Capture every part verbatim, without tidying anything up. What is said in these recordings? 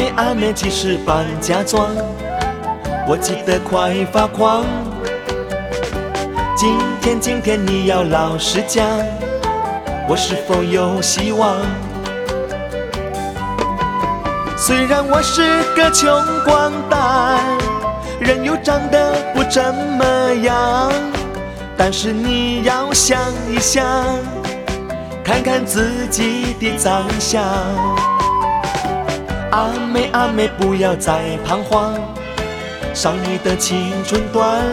妹阿妹几时搬嫁妆？我急得快发狂。今天今天你要老实讲，我是否有希望？虽然我是个穷光蛋，人又长得不怎么样，但是你要想一想，看看自己的长相。阿妹阿妹不要再彷徨，少女的青春短。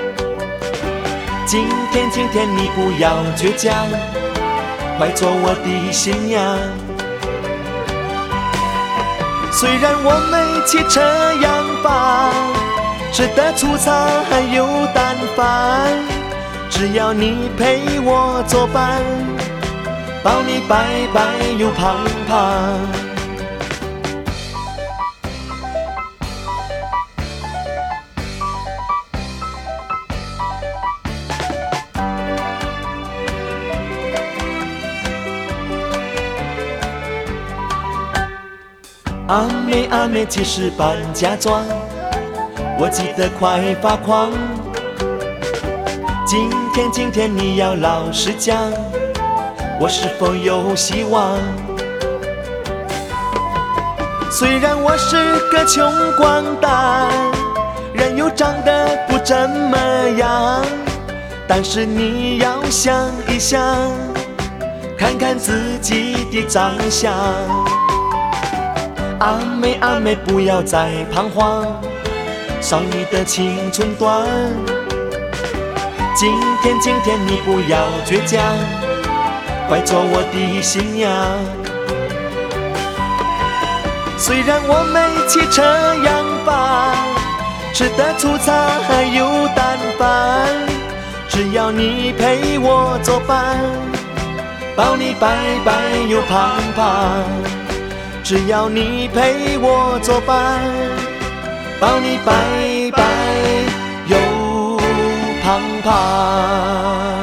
今天今天你不要倔强，快做我的新娘。虽然我没汽车洋房，吃的粗茶还有淡饭，只要你陪我作伴，保你白白又胖胖。阿妹阿妹几时搬嫁妆？我急得快发狂。今天今天你要老实讲，我是否有希望？虽然我是个穷光蛋，人又长得不怎么样，但是你要想一想，看看自己的长相。阿妹阿妹不要再彷徨，少女的青春短。今天今天你不要倔强，快做我的新娘。虽然我没汽车洋房，吃的粗茶还有淡饭，只要你陪我作伴，保你白白又胖胖。只要你陪我作伴，保你白白又胖胖。